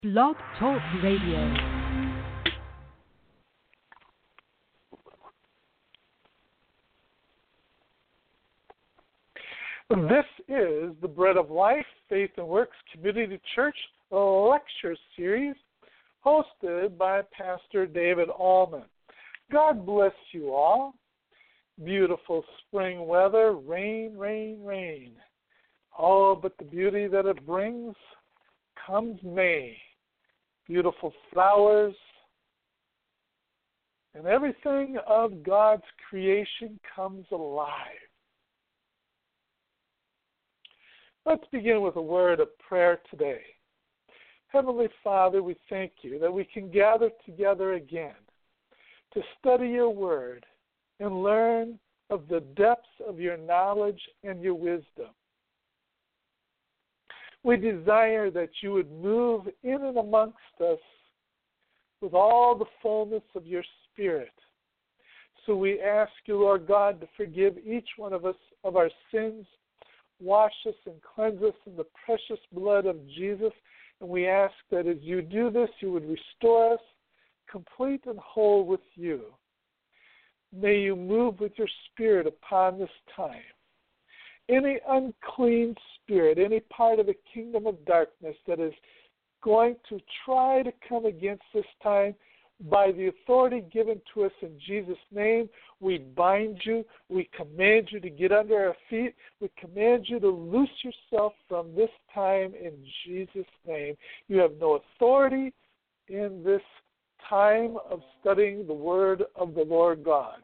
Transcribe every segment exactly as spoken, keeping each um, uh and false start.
Blog Talk Radio. This is the Bread of Life, Faith and Works Community Church lecture series hosted by Pastor David Allman. God bless you all. Beautiful spring weather, rain, rain, rain. Oh, but the beauty that it brings comes May. Beautiful flowers, and everything of God's creation comes alive. Let's begin with a word of prayer today. Heavenly Father, we thank you that we can gather together again to study your word and learn of the depths of your knowledge and your wisdom. We desire that you would move in and amongst us with all the fullness of your Spirit. So we ask you, Lord God, to forgive each one of us of our sins, wash us and cleanse us in the precious blood of Jesus. And we ask that as you do this, you would restore us complete and whole with you. May you move with your Spirit upon this time. Any unclean spirit, any part of the kingdom of darkness that is going to try to come against this time, by the authority given to us in Jesus' name, we bind you. We command you to get under our feet. We command you to loose yourself from this time in Jesus' name. You have no authority in this time of studying the word of the Lord God.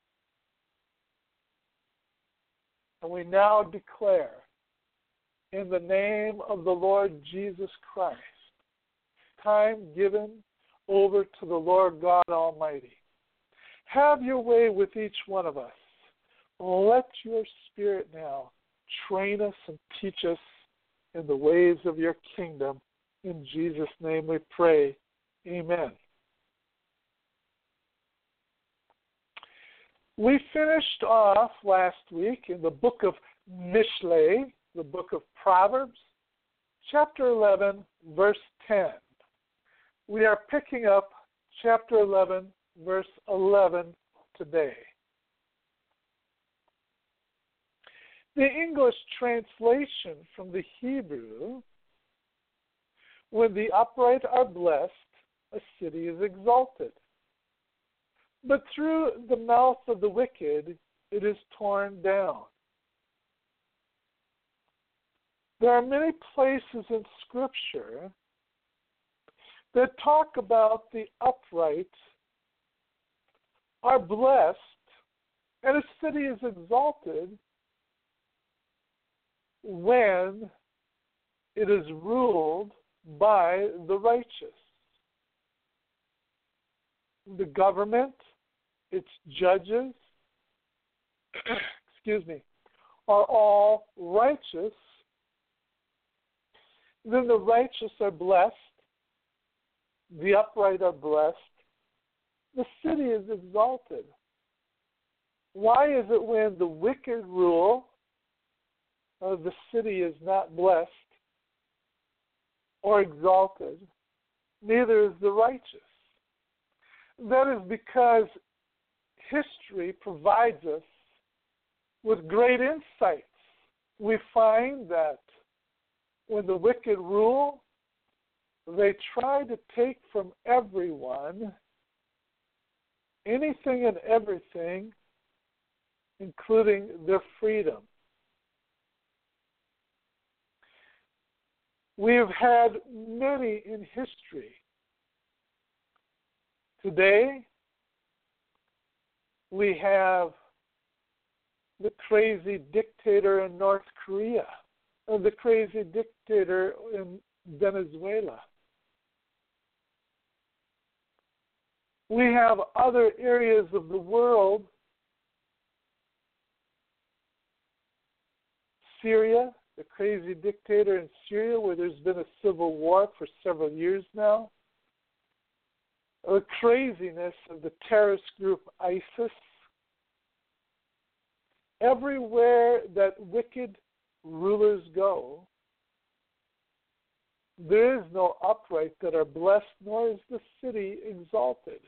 And we now declare, in the name of the Lord Jesus Christ, time given over to the Lord God Almighty. Have your way with each one of us. Let your Spirit now train us and teach us in the ways of your kingdom. In Jesus' name we pray. Amen. We finished off last week in the book of Mishlei, the book of Proverbs, chapter eleven, verse ten. We are picking up chapter eleven, verse eleven today. The English translation from the Hebrew, when the upright are blessed, a city is exalted. But through the mouth of the wicked, it is torn down. There are many places in Scripture that talk about the upright are blessed and a city is exalted when it is ruled by the righteous. The government, its judges, excuse me, are all righteous. Then the righteous are blessed. The upright are blessed. The city is exalted. Why is it when the wicked rule, uh, the city is not blessed or exalted? Neither is the righteous. That is because history provides us with great insights. We find that when the wicked rule, they try to take from everyone anything and everything, including their freedom. We have had many in history. Today, we have the crazy dictator in North Korea, or the crazy dictator in Venezuela. We have other areas of the world, Syria, the crazy dictator in Syria, where there's been a civil war for several years now. The craziness of the terrorist group ISIS. Everywhere that wicked rulers go, There is no upright that are blessed, nor is the city exalted.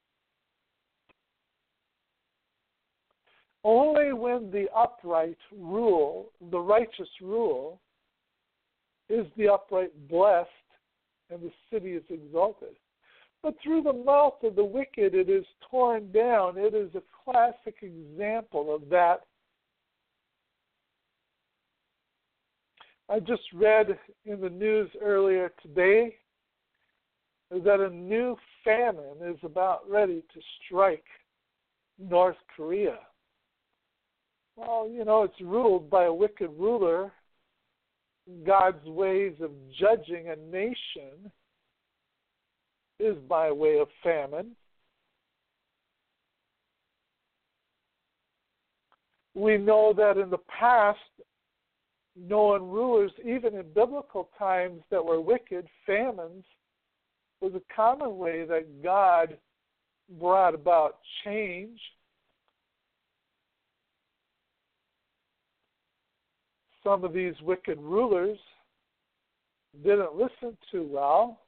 Only when the upright rule, the righteous rule, is the upright blessed, and the city is exalted. But through the mouth of the wicked it is torn down. It is a classic example of that. I just read in the news earlier today that a new famine is about ready to strike North Korea. Well, you know, it's ruled by a wicked ruler. God's ways of judging a nation is by way of famine. We know that in the past, known rulers, even in biblical times that were wicked, famines was a common way that God brought about change. Some of these wicked rulers didn't listen too well.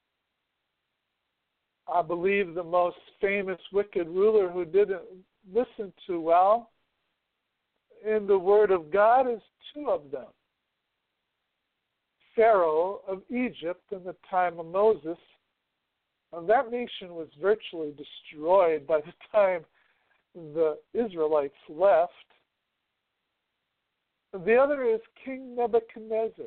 I believe the most famous wicked ruler who didn't listen too well in the Word of God is two of them. Pharaoh of Egypt in the time of Moses. And that nation was virtually destroyed by the time the Israelites left. The other is King Nebuchadnezzar.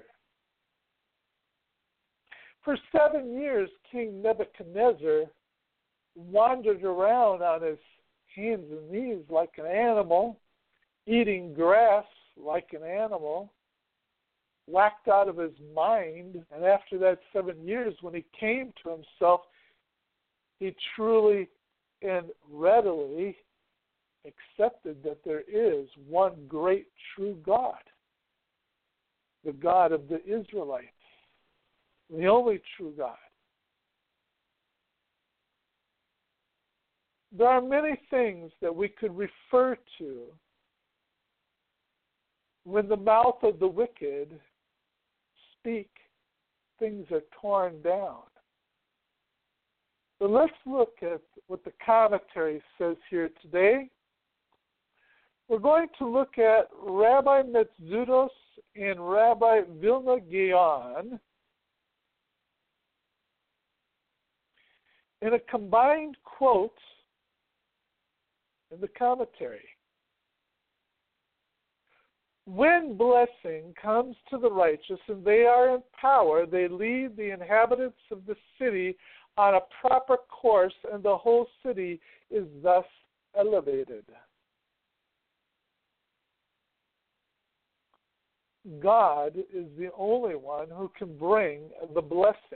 For seven years, King Nebuchadnezzar wandered around on his hands and knees like an animal, eating grass like an animal, whacked out of his mind. And after that seven years, when he came to himself, he truly and readily accepted that there is one great true God, the God of the Israelites, the only true God. There are many things that we could refer to when the mouth of the wicked speak, things are torn down. But let's look at what the commentary says here today. We're going to look at Rabbi Metzudos and Rabbi Vilna Gaon in a combined quote in the commentary. When blessing comes to the righteous and they are in power, they lead the inhabitants of the city on a proper course, and the whole city is thus elevated. God is the only one who can bring the blessing.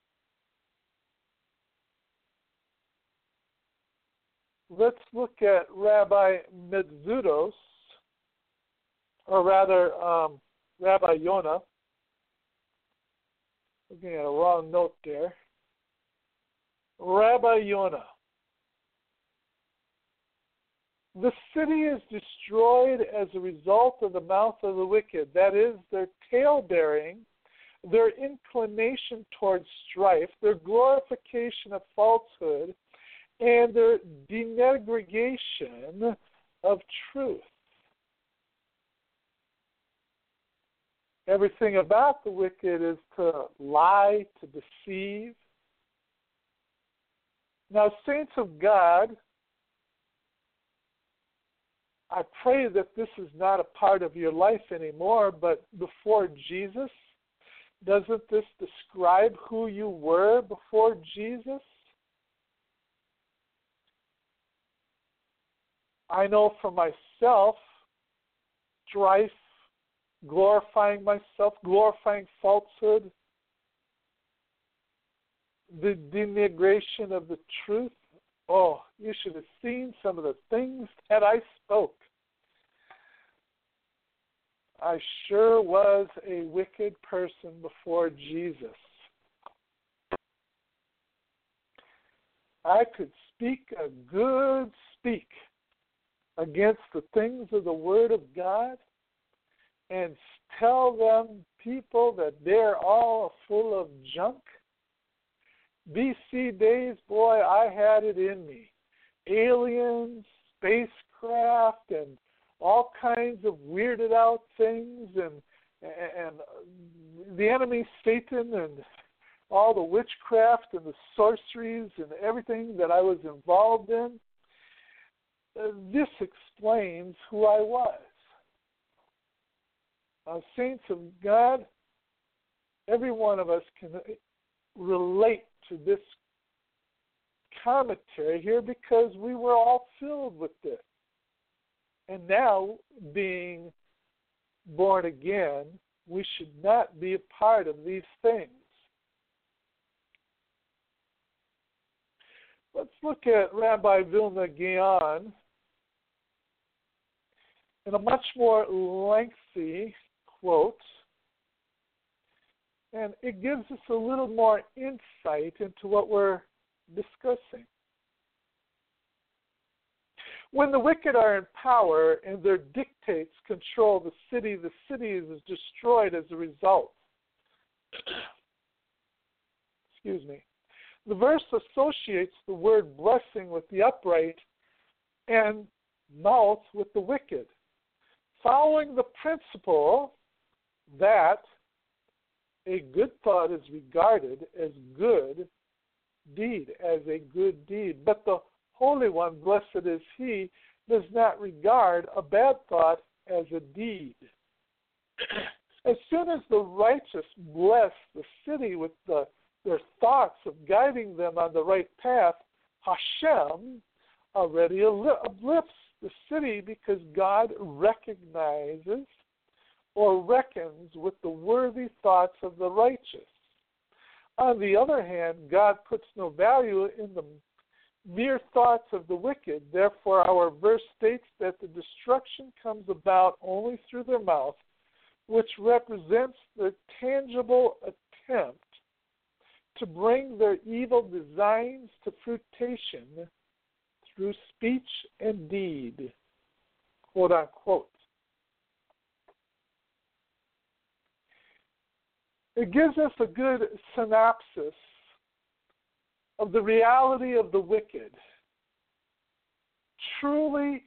Let's look at Rabbi Metzudos, or rather, um, Rabbi Yonah. Looking at a wrong note there. Rabbi Yonah. The city is destroyed as a result of the mouth of the wicked, that is, their tale-bearing, their inclination towards strife, their glorification of falsehood, and their denegation of truth. Everything about the wicked is to lie, to deceive. Now, saints of God, I pray that this is not a part of your life anymore, but before Jesus, doesn't this describe who you were before Jesus? I know for myself, strife, glorifying myself, glorifying falsehood, the denigration of the truth. Oh, you should have seen some of the things that I spoke. I sure was a wicked person before Jesus. I could speak a good speak against the things of the Word of God, and tell them, people, that they're all full of junk? B C days, boy, I had it in me. Aliens, spacecraft, and all kinds of weirded out things, and and the enemy, Satan, and all the witchcraft and the sorceries and everything that I was involved in. Uh, this explains who I was. Uh, saints of God, every one of us can relate to this commentary here because we were all filled with this. And now, being born again, we should not be a part of these things. Let's look at Rabbi Vilna Gaon in a much more lengthy quote, and it gives us a little more insight into what we're discussing. When the wicked are in power and their dictates control the city, the city is destroyed as a result. Excuse me. The verse associates the word blessing with the upright and mouth with the wicked, following the principle that a good thought is regarded as good deed, as a good deed. But the Holy One, blessed is He, does not regard a bad thought as a deed. As soon as the righteous bless the city with the, their thoughts of guiding them on the right path, Hashem already uplifts the city because God recognizes or reckons with the worthy thoughts of the righteous. On the other hand, God puts no value in the mere thoughts of the wicked. Therefore, our verse states that the destruction comes about only through their mouth, which represents the tangible attempt to bring their evil designs to fruition through speech and deed, quote unquote. It gives us a good synopsis of the reality of the wicked. Truly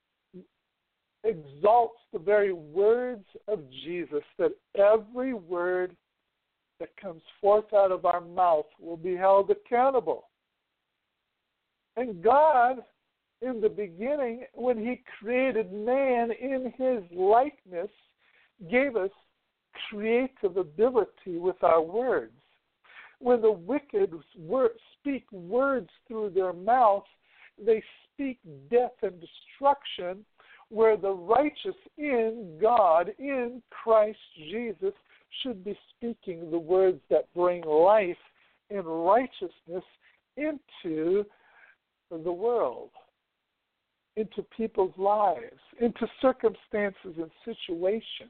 exalts the very words of Jesus, that every word that comes forth out of our mouth will be held accountable. And God, in the beginning, when He created man in His likeness, gave us creative ability with our words. When the wicked speak words through their mouth, they speak death and destruction, where the righteous in God, in Christ Jesus, should be speaking the words that bring life and righteousness into the world, into people's lives, into circumstances and situations.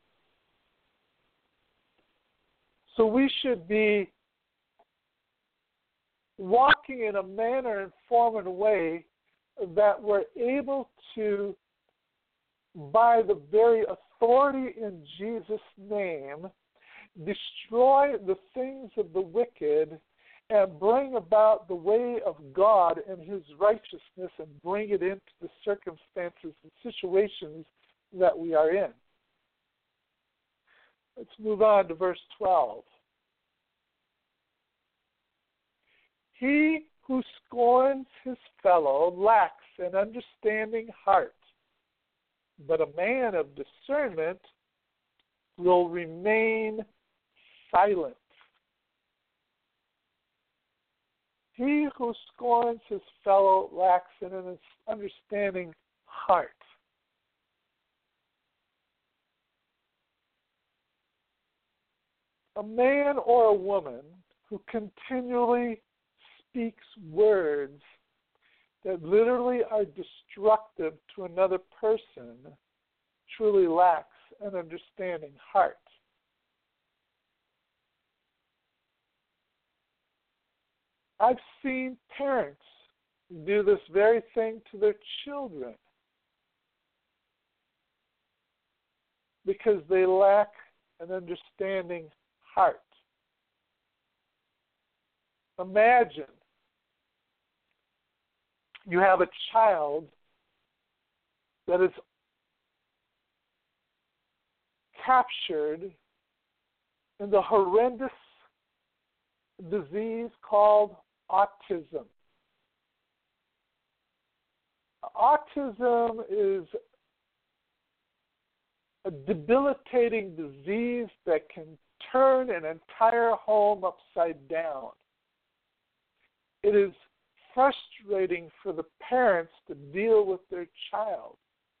So we should be walking in a manner and form and way that we're able to, by the very authority in Jesus' name, destroy the things of the wicked and bring about the way of God and His righteousness and bring it into the circumstances and situations that we are in. Let's move on to verse twelve. He who scorns his fellow lacks an understanding heart, but a man of discernment will remain silent. He who scorns his fellow lacks an understanding heart. A man or a woman who continually speaks words that literally are destructive to another person truly lacks an understanding heart. I've seen parents do this very thing to their children. because they lack an understanding heart. Imagine you have a child that is captured in the horrendous disease called autism. Autism is a debilitating disease that can turn an entire home upside down. It is frustrating for the parents to deal with their child.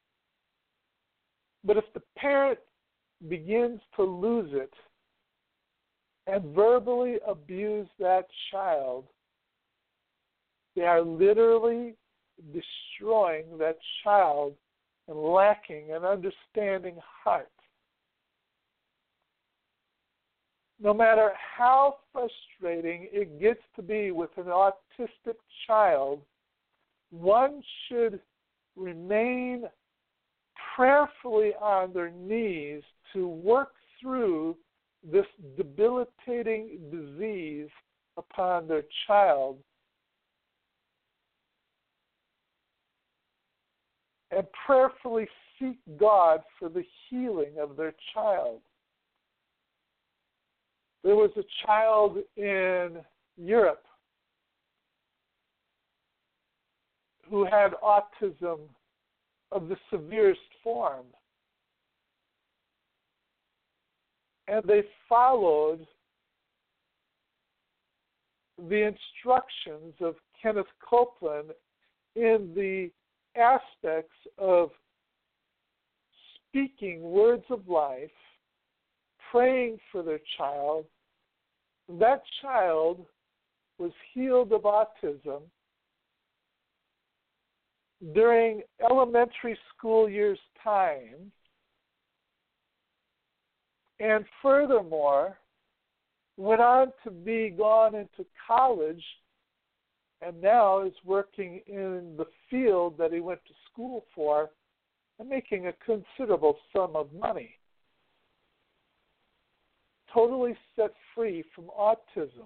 But if the parent begins to lose it and verbally abuse that child, they are literally destroying that child and lacking an understanding heart. No matter how frustrating it gets to be with an autistic child, one should remain prayerfully on their knees to work through this debilitating disease upon their child and prayerfully seek God for the healing of their child. There was a child in Europe who had autism of the severest form. And they followed the instructions of Kenneth Copeland in the aspects of speaking words of life, praying for their child. That child was healed of autism during elementary school year's time, and furthermore went on to be gone into college and now is working in the field that he went to school for and making a considerable sum of money. Totally set free from autism.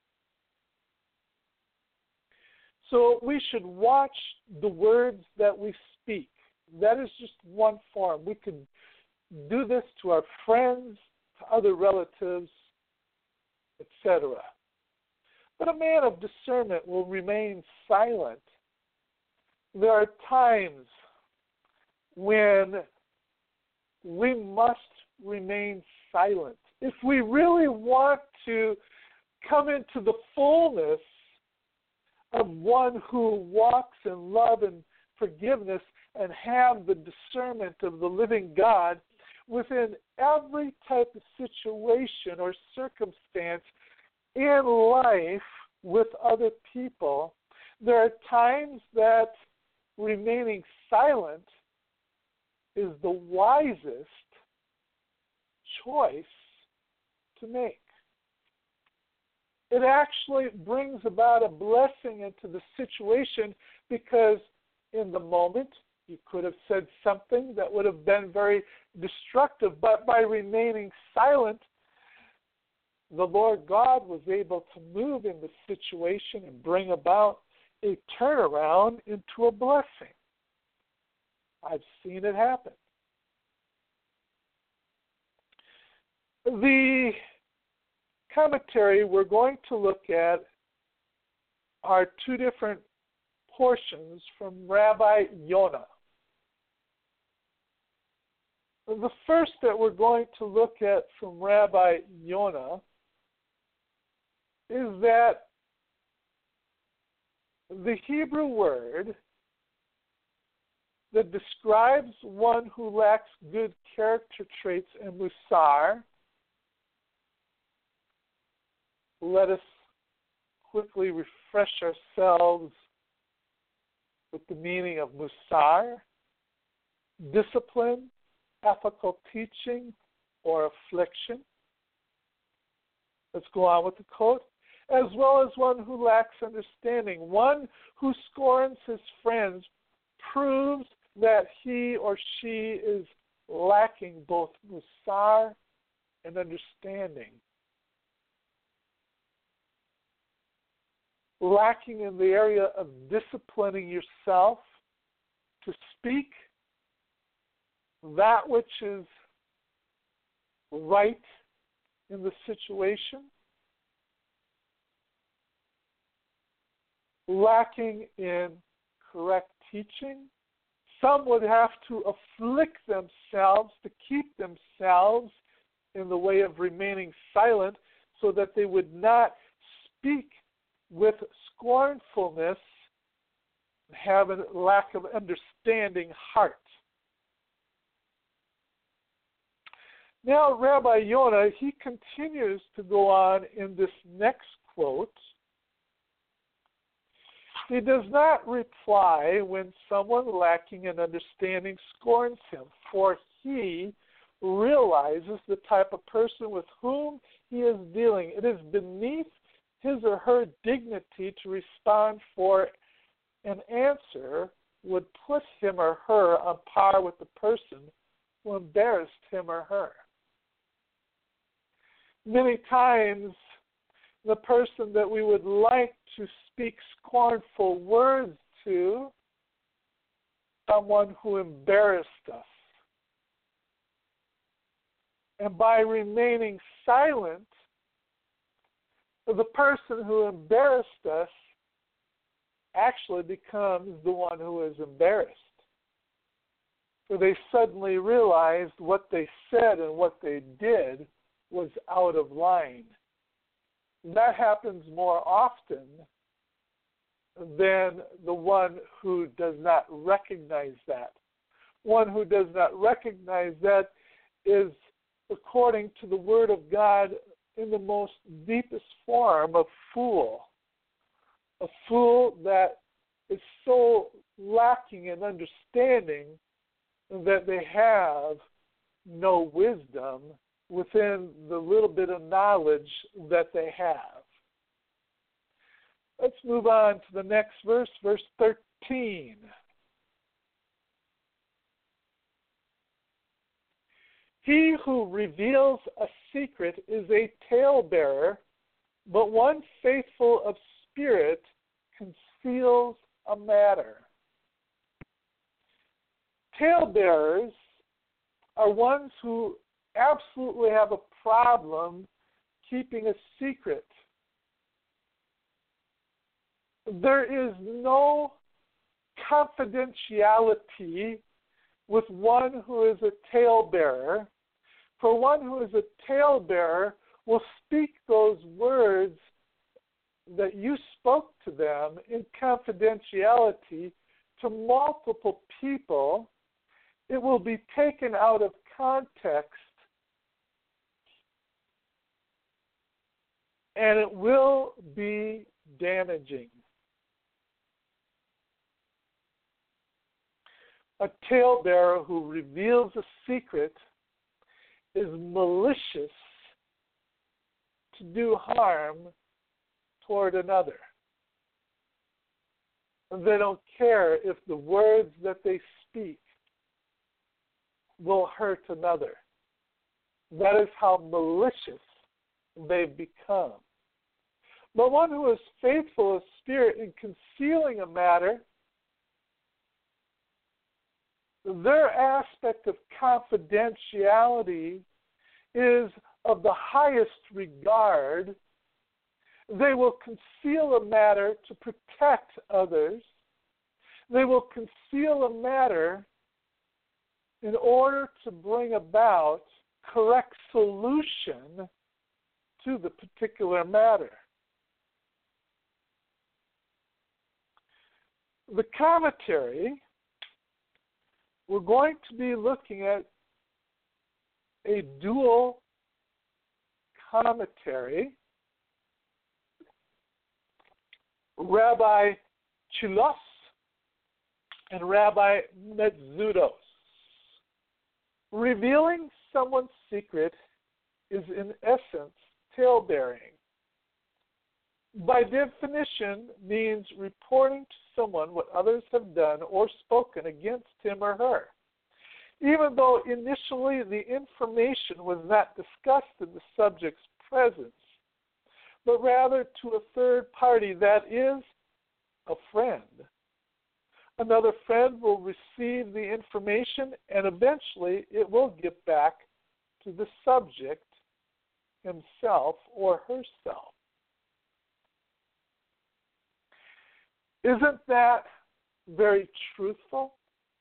So we should watch the words that we speak. That is just one form. We could do this to our friends, to other relatives, et cetera. But a man of discernment will remain silent. There are times when we must remain silent. If we really want to come into the fullness of one who walks in love and forgiveness and have the discernment of the living God within every type of situation or circumstance in life with other people, there are times that remaining silent is the wisest choice to make. It actually brings about a blessing into the situation because in the moment you could have said something that would have been very destructive, but by remaining silent, the Lord God was able to move in the situation and bring about a turnaround into a blessing. I've seen it happen. The commentary we're going to look at are two different portions from Rabbi Yonah. The first that we're going to look at from Rabbi Yonah is that the Hebrew word that describes one who lacks good character traits and musar, let us quickly refresh ourselves with the meaning of musar, discipline, ethical teaching, or affliction. Let's go on with the quote. As well as one who lacks understanding. One who scorns his friends proves that he or she is lacking both musar and understanding. Lacking in the area of disciplining yourself to speak that which is right in the situation. Lacking in correct teaching. Some would have to afflict themselves to keep themselves in the way of remaining silent so that they would not speak with scornfulness, have a lack of understanding heart. Now, Rabbi Yonah, he continues to go on in this next quote. He does not reply when someone lacking in understanding scorns him, for he realizes the type of person with whom he is dealing. It is beneath his or her dignity to respond, for an answer would put him or her on par with the person who embarrassed him or her. Many times, the person that we would like to speak scornful words to, someone who embarrassed us. And by remaining silent, the person who embarrassed us actually becomes the one who is embarrassed. For they suddenly realized what they said and what they did was out of line. That happens more often than the one who does not recognize that. One who does not recognize that is, according to the Word of God, in the most deepest form, a fool. A fool that is so lacking in understanding that they have no wisdom within the little bit of knowledge that they have. Let's move on to the next verse, verse thirteen. He who reveals a secret is a talebearer, but one faithful of spirit conceals a matter. Talebearers are ones who absolutely have a problem keeping a secret. There is no confidentiality with one who is a talebearer. For one who is a talebearer will speak those words that you spoke to them in confidentiality to multiple people. It will be taken out of context, and it will be damaging. A talebearer who reveals a secret is malicious to do harm toward another. And they don't care if the words that they speak will hurt another. That is how malicious they've become. But one who is faithful of spirit in concealing a matter, their aspect of confidentiality is of the highest regard. They will conceal a matter to protect others. They will conceal a matter in order to bring about correct solution to the particular matter. The commentary, we're going to be looking at a dual commentary. Rabbi Chilos and Rabbi Metzudos. Revealing someone's secret is in essence talebearing. By definition, means reporting to someone what others have done or spoken against him or her. even though initially the information was not discussed in the subject's presence, but rather to a third party, that is, a friend. Another friend will receive the information, and eventually it will get back to the subject himself or herself. Isn't that very truthful?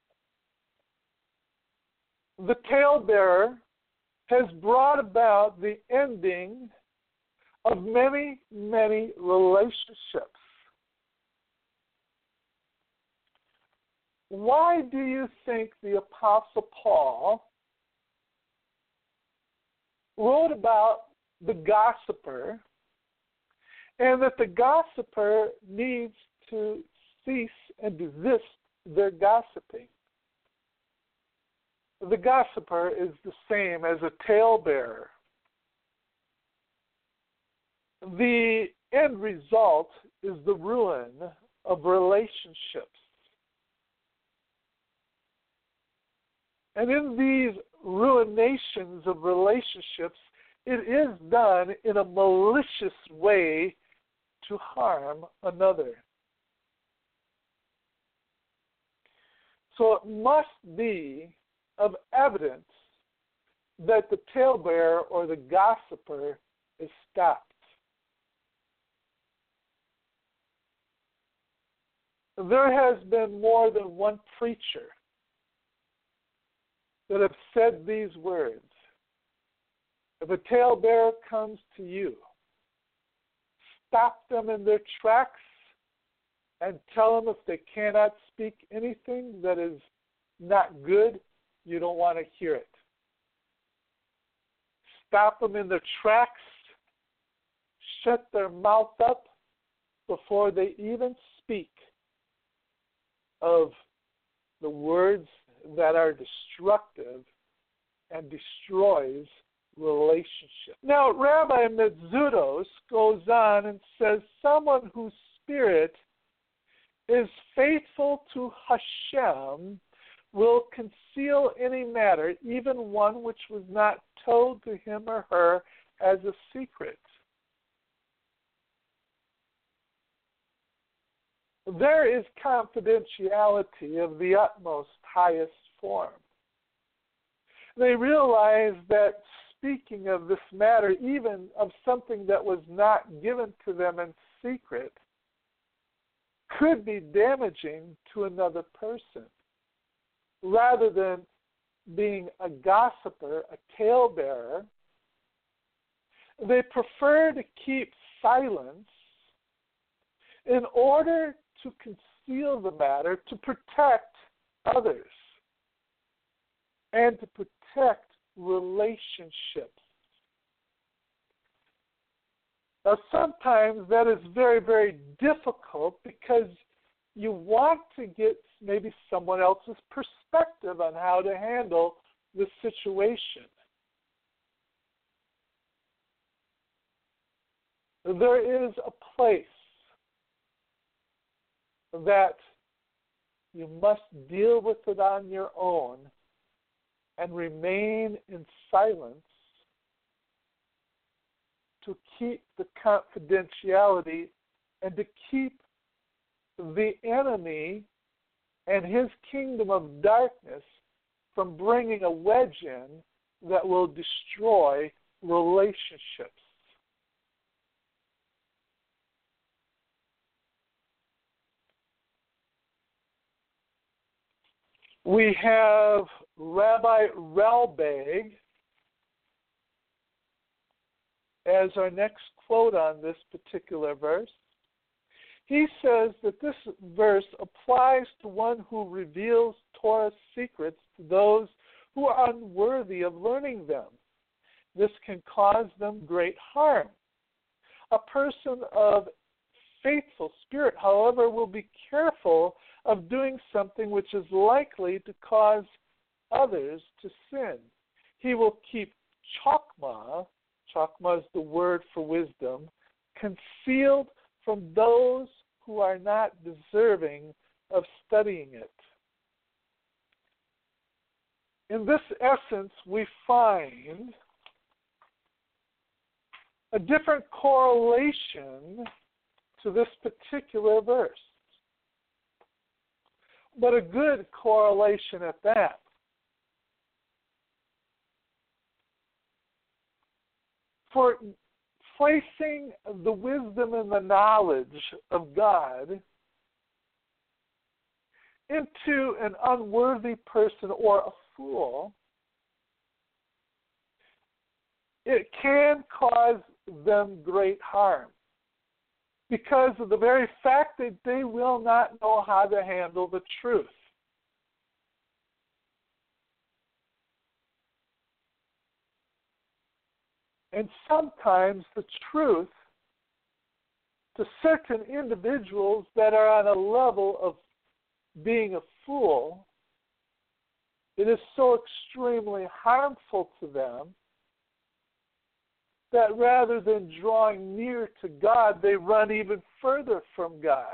The talebearer has brought about the ending of many, many relationships. Why do you think the Apostle Paul wrote about the gossiper and that the gossiper needs to cease and desist their gossiping? The gossiper is the same as a talebearer. The end result is the ruin of relationships. And in these ruinations of relationships, it is done in a malicious way to harm another. So it must be of evidence that the talebearer or the gossiper is stopped. There has been more than one preacher that have said these words. If a talebearer comes to you, stop them in their tracks and tell them if they cannot speak anything that is not good, you don't want to hear it. Stop them in their tracks, shut their mouth up before they even speak of the words that are destructive and destroys relationships. Now, Rabbi Metzudos goes on and says, someone whose spirit is faithful to Hashem will conceal any matter, even one which was not told to him or her as a secret. There is confidentiality of the utmost highest form. They realize that speaking of this matter, even of something that was not given to them in secret, could be damaging to another person. Rather than being a gossiper, a talebearer, they prefer to keep silence in order to conceal the matter, to protect others, and to protect relationships. Now, sometimes that is very, very difficult because you want to get maybe someone else's perspective on how to handle the situation. There is a place that you must deal with it on your own and remain in silence to keep the confidentiality and to keep the enemy and his kingdom of darkness from bringing a wedge in that will destroy relationships. We have Rabbi Ralbag as our next quote on this particular verse. He says that this verse applies to one who reveals Torah's secrets to those who are unworthy of learning them. This can cause them great harm. A person of faithful spirit, however, will be careful of doing something which is likely to cause others to sin. He will keep chokmah, chokmah is the word for wisdom, concealed from those who are not deserving of studying it. in this essence, we find a different correlation to this particular verse, but a good correlation at that. For placing the wisdom and the knowledge of God into an unworthy person or a fool, it can cause them great harm because of the very fact that they will not know how to handle the truth. And sometimes the truth to certain individuals that are on a level of being a fool, it is so extremely harmful to them that rather than drawing near to God, they run even further from God.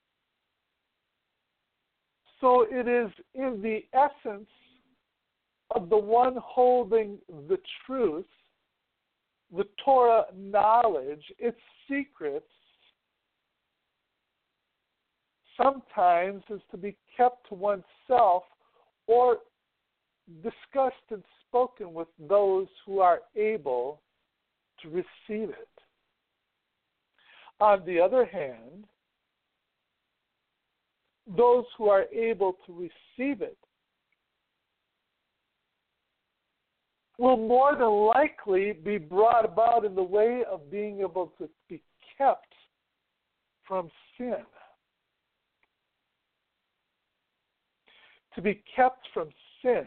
So it is in the essence of the one holding the truth, the Torah knowledge, its secrets, sometimes is to be kept to oneself or discussed and spoken with those who are able to receive it. On the other hand, those who are able to receive it will more than likely be brought about in the way of being able to be kept from sin. To be kept from sin.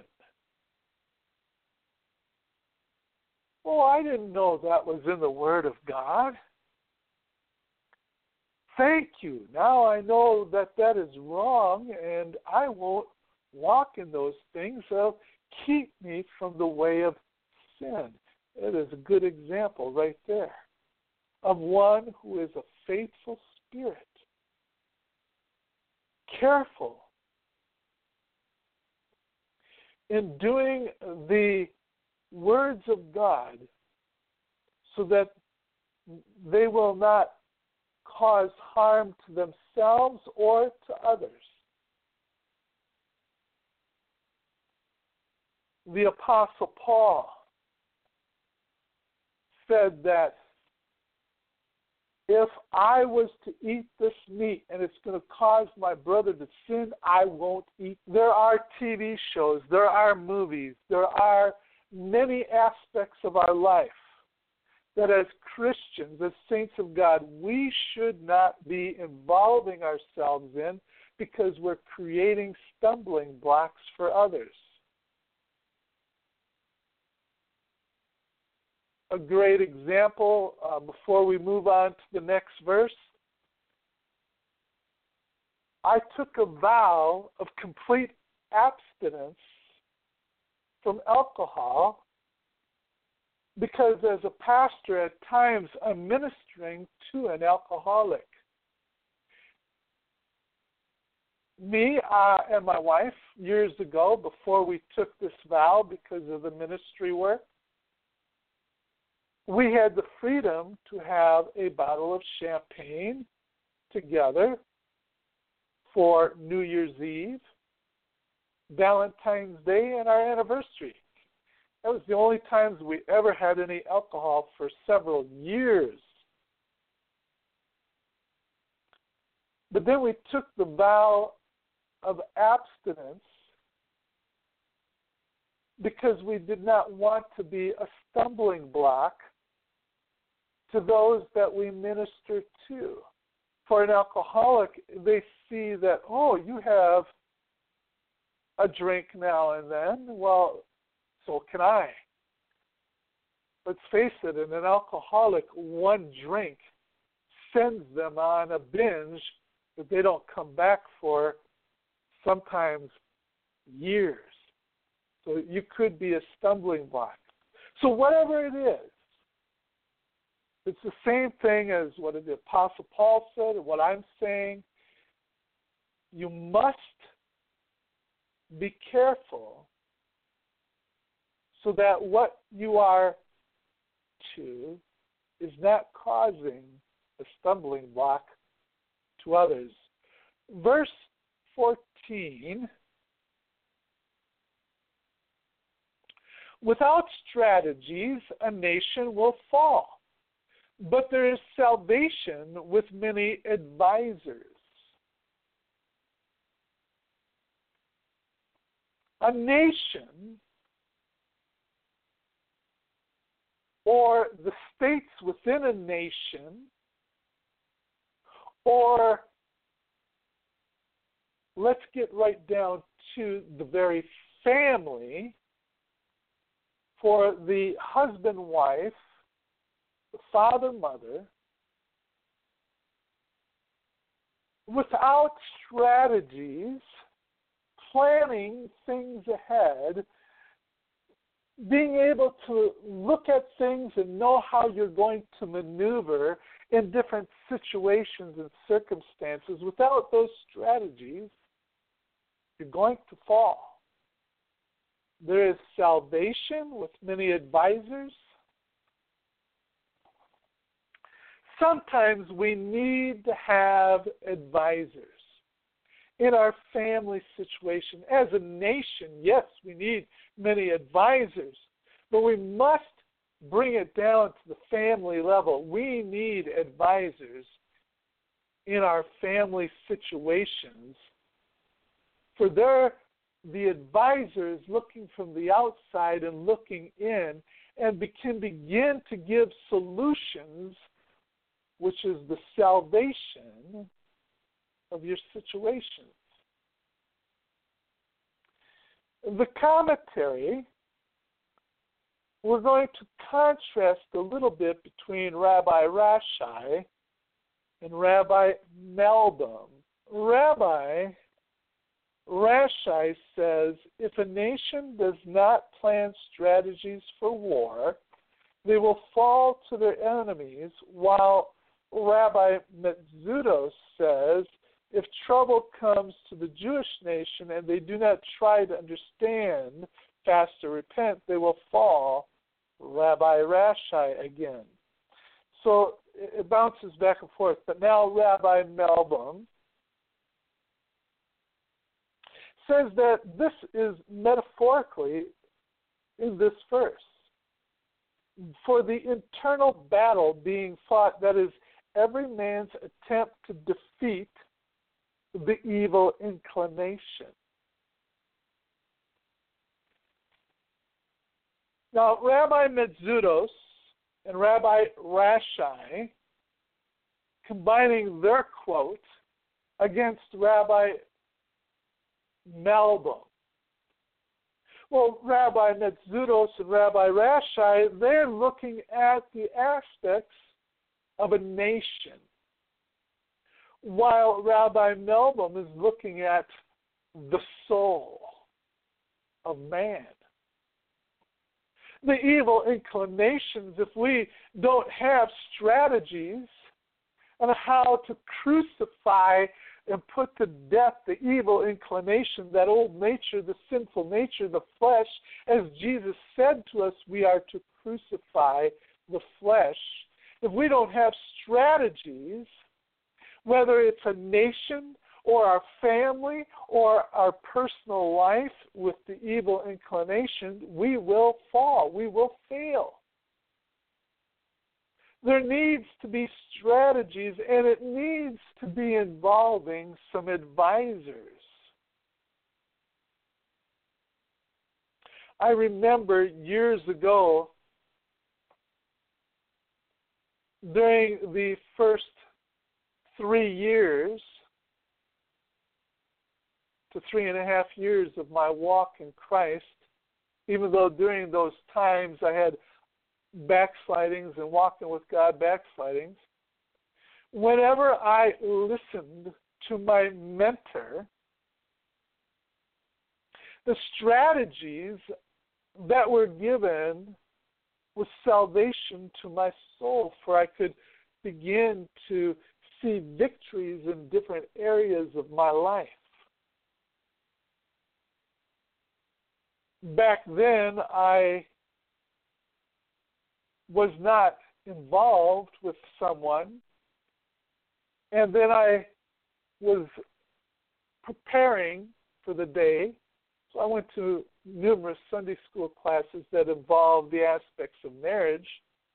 Oh, I didn't know that was in the Word of God. Thank you. Now I know that that is wrong, and I won't walk in those things. They'll keep me from the way of sin. It is a good example right there of one who is a faithful spirit. Careful in doing the words of God so that they will not cause harm to themselves or to others. The Apostle Paul said that if I was to eat this meat and it's going to cause my brother to sin, I won't eat. There are T V shows, there are movies, there are many aspects of our life that as Christians, as saints of God, we should not be involving ourselves in because we're creating stumbling blocks for others. A great example, uh, before we move on to the next verse, I took a vow of complete abstinence from alcohol because as a pastor at times I'm ministering to an alcoholic. Me uh, and my wife, years ago, before we took this vow because of the ministry work, we had the freedom to have a bottle of champagne together for New Year's Eve, Valentine's Day, and our anniversary. That was the only times we ever had any alcohol for several years. But then we took the vow of abstinence because we did not want to be a stumbling block to those that we minister to. For an alcoholic, they see that, oh, you have a drink now and then. Well, so can I. Let's face it, in an alcoholic, one drink sends them on a binge that they don't come back for sometimes years. So you could be a stumbling block. So whatever it is, it's the same thing as what the Apostle Paul said and what I'm saying. You must be careful so that what you are to is not causing a stumbling block to others. Verse fourteen, without strategies, a nation will fall, but there is salvation with many advisors. A nation, or the states within a nation, or let's get right down to the very family, for the husband, wife, the father, mother, without strategies, planning things ahead, being able to look at things and know how you're going to maneuver in different situations and circumstances, without those strategies, you're going to fall. There is salvation with many advisors. Sometimes we need to have advisors. In our family situation, as a nation, yes, we need many advisors, but we must bring it down to the family level. We need advisors in our family situations, for they're the advisors looking from the outside and looking in, and be, can begin to give solutions, which is the salvation of your situations. The commentary, we're going to contrast a little bit between Rabbi Rashi and Rabbi Meldum. Rabbi Rashi says, if a nation does not plan strategies for war, they will fall to their enemies, while Rabbi Metzudos says, if trouble comes to the Jewish nation and they do not try to understand, fast or repent, they will fall. Rabbi Rashi again. So it bounces back and forth. But now Rabbi Meldum says that this is metaphorically in this verse. For the internal battle being fought, that is, every man's attempt to defeat the evil inclination. Now, Rabbi Metzudos and Rabbi Rashi, combining their quote against Rabbi Meldum. Well, Rabbi Metzudos and Rabbi Rashi, they're looking at the aspects of a nation, while Rabbi Meldum is looking at the soul of man. The evil inclinations, if we don't have strategies on how to crucify and put to death the evil inclination, that old nature, the sinful nature, the flesh, as Jesus said to us, we are to crucify the flesh. If we don't have strategies, whether it's a nation or our family or our personal life with the evil inclination, we will fall. We will fail. There needs to be strategies, and it needs to be involving some advisors. I remember years ago, during the first three years to three and a half years of my walk in Christ, even though during those times I had backslidings and walking with God backslidings, whenever I listened to my mentor, the strategies that were given was salvation to my soul, for I could begin to see victories in different areas of my life. Back then, I was not involved with someone, and then I was preparing for the day, so I went to numerous Sunday school classes that involved the aspects of marriage.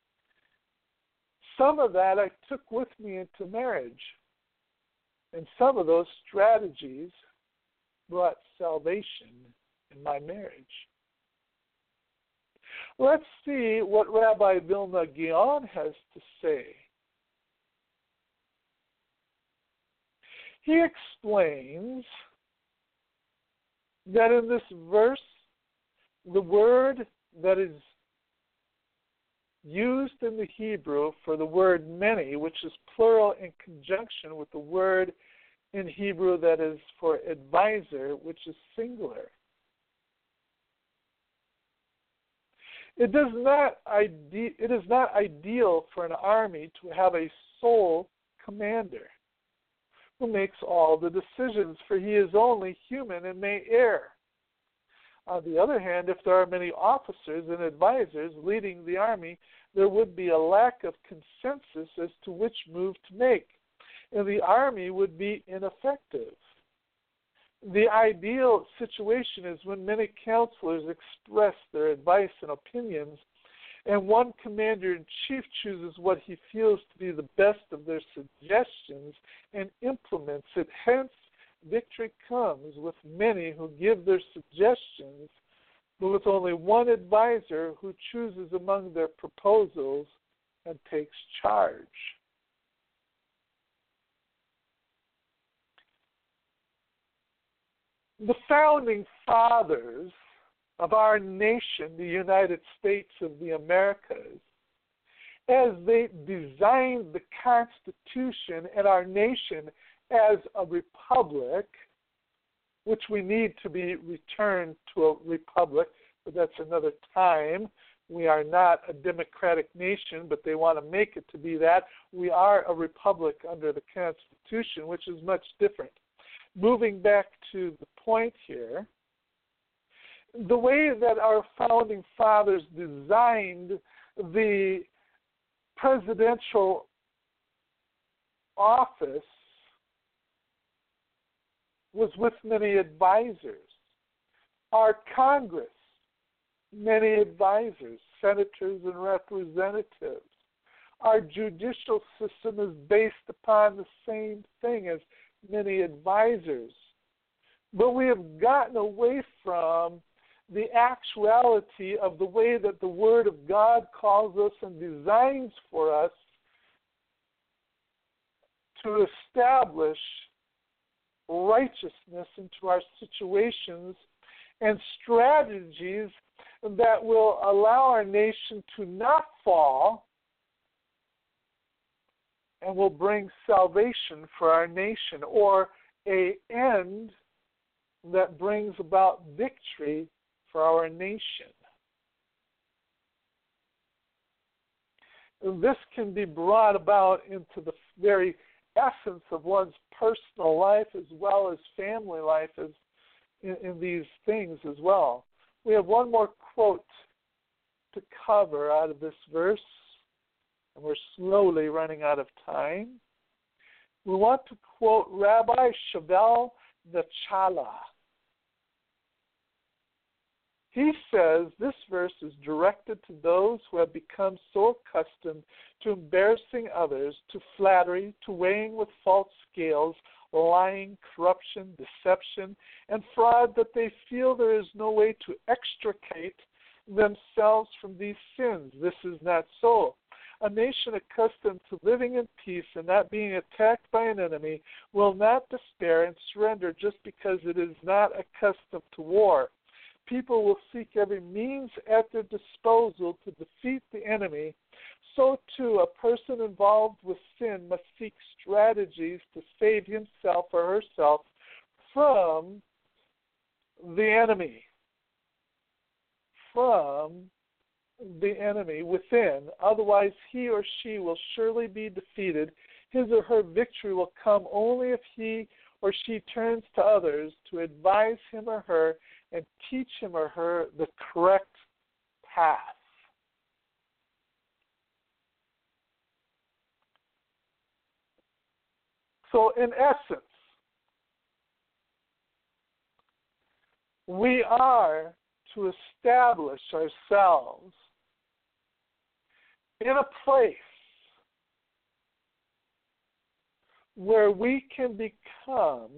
Some of that I took with me into marriage, and some of those strategies brought salvation in my marriage. Let's see what Rabbi Vilna Gaon has to say. He explains that in this verse, the word that is used in the Hebrew for the word many, which is plural in conjunction with the word in Hebrew that is for advisor, which is singular. It does not ide- it is not ideal for an army to have a sole commander who makes all the decisions, for he is only human and may err. On the other hand, if there are many officers and advisors leading the army, there would be a lack of consensus as to which move to make, and the army would be ineffective. The ideal situation is when many counselors express their advice and opinions, and one commander-in-chief chooses what he feels to be the best of their suggestions and implements it. Hence, victory comes with many who give their suggestions, but with only one advisor who chooses among their proposals and takes charge. The founding fathers of our nation, the United States of the Americas, as they designed the Constitution and our nation as a republic, which we need to be returned to a republic, but that's another time. We are not a democratic nation, but they want to make it to be that. We are a republic under the Constitution, which is much different. Moving back to the point here, the way that our founding fathers designed the presidential office was with many advisors. Our Congress, many advisors, senators and representatives. Our judicial system is based upon the same thing as many advisors. But we have gotten away from the actuality of the way that the Word of God calls us and designs for us to establish righteousness into our situations and strategies that will allow our nation to not fall and will bring salvation for our nation, or an end that brings about victory for our nation. And this can be brought about into the very essence of one's personal life as well as family life as in, in these things as well. We have one more quote to cover out of this verse, and we're slowly running out of time. We want to quote Rabbi Shavel Nechala. He says this verse is directed to those who have become so accustomed to embarrassing others, to flattery, to weighing with false scales, lying, corruption, deception, and fraud that they feel there is no way to extricate themselves from these sins. This is not so. A nation accustomed to living in peace and not being attacked by an enemy will not despair and surrender just because it is not accustomed to war. People will seek every means at their disposal to defeat the enemy. So, too, a person involved with sin must seek strategies to save himself or herself from the enemy. From the enemy within. Otherwise, he or she will surely be defeated. His or her victory will come only if he or she turns to others to advise him or her and teach him or her the correct path. So in essence, we are to establish ourselves in a place where we can become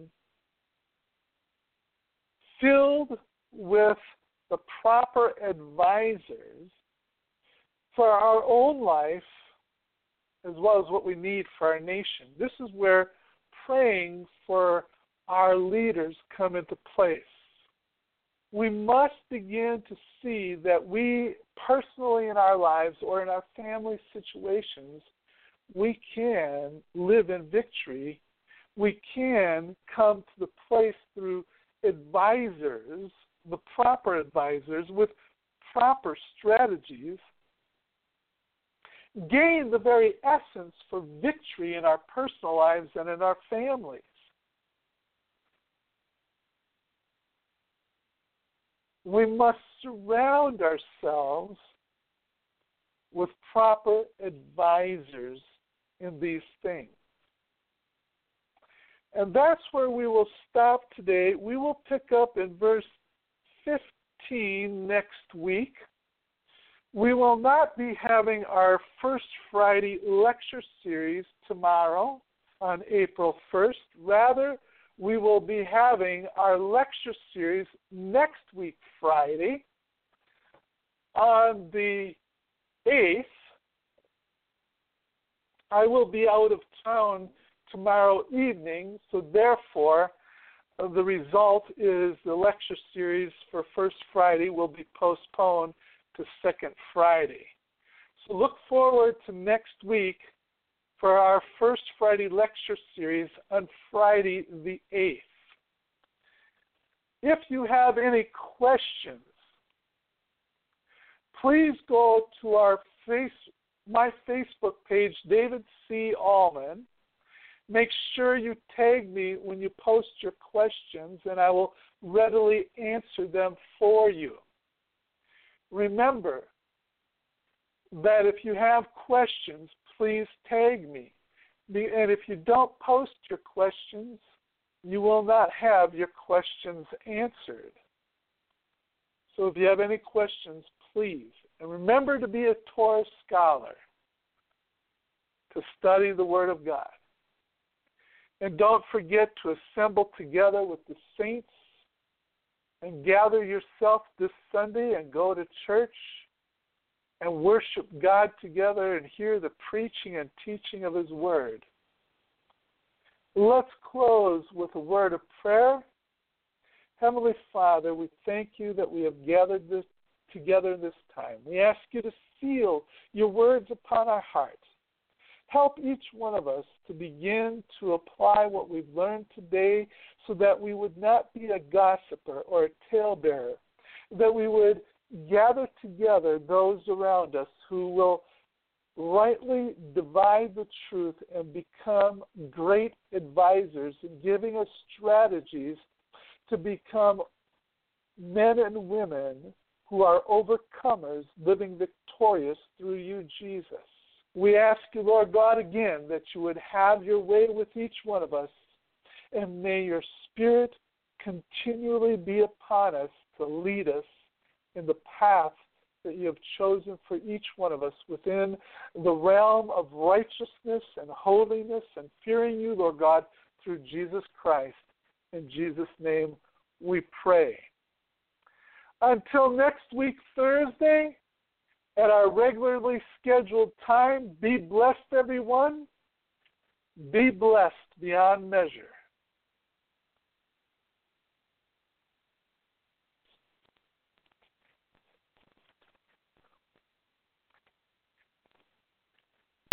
filled with the proper advisors for our own life as well as what we need for our nation. This is where praying for our leaders come into place. We must begin to see that we personally in our lives or in our family situations, we can live in victory. We can come to the place through advisors, the proper advisors with proper strategies, gain the very essence for victory in our personal lives and in our families. We must surround ourselves with proper advisors in these things. And that's where we will stop today. We will pick up in verse fifteen next week. We will not be having our First Friday lecture series tomorrow on April first. Rather, we will be having our lecture series next week, Friday, on the eighth. I will be out of town tomorrow evening, so therefore uh, the result is the lecture series for First Friday will be postponed to Second Friday. So look forward to next week for our First Friday lecture series on Friday the eighth. If you have any questions, please go to our face, my Facebook page, David C. Allman. Make sure you tag me when you post your questions, and I will readily answer them for you. Remember that if you have questions, please tag me. And if you don't post your questions, you will not have your questions answered. So if you have any questions, please. And remember to be a Torah scholar, to study the Word of God. And don't forget to assemble together with the saints and gather yourself this Sunday and go to church and worship God together and hear the preaching and teaching of His Word. Let's close with a word of prayer. Heavenly Father, we thank you that we have gathered this together this time. We ask you to seal your words upon our hearts. Help each one of us to begin to apply what we've learned today so that we would not be a gossiper or a talebearer, that we would gather together those around us who will rightly divide the truth and become great advisors in giving us strategies to become men and women who are overcomers, living victorious through you, Jesus. We ask you, Lord God, again, that you would have your way with each one of us, and may your Spirit continually be upon us to lead us in the path that you have chosen for each one of us within the realm of righteousness and holiness and fearing you, Lord God, through Jesus Christ. In Jesus' name we pray. Until next week, Thursday, at our regularly scheduled time, be blessed, everyone. Be blessed beyond measure.